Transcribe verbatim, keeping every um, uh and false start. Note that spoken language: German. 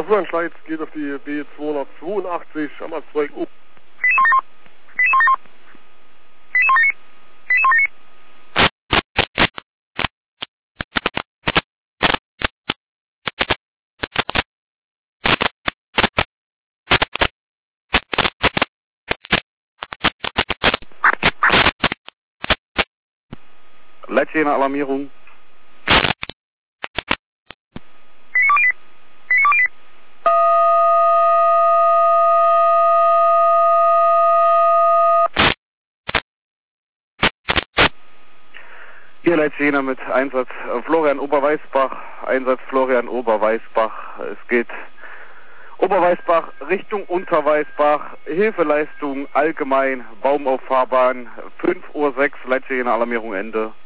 Florian Schleitz geht auf die B zweihundertzweiundachtzig am Erzweig U. Leitsteheralarmierung. Hier Leitstehender mit Einsatz Florian Oberweißbach, Einsatz Florian Oberweißbach. Es geht Oberweißbach Richtung Unterweißbach, Hilfeleistung allgemein, Baum auf Fahrbahn, fünf Uhr sechs, Leitsteheralarmierung Ende.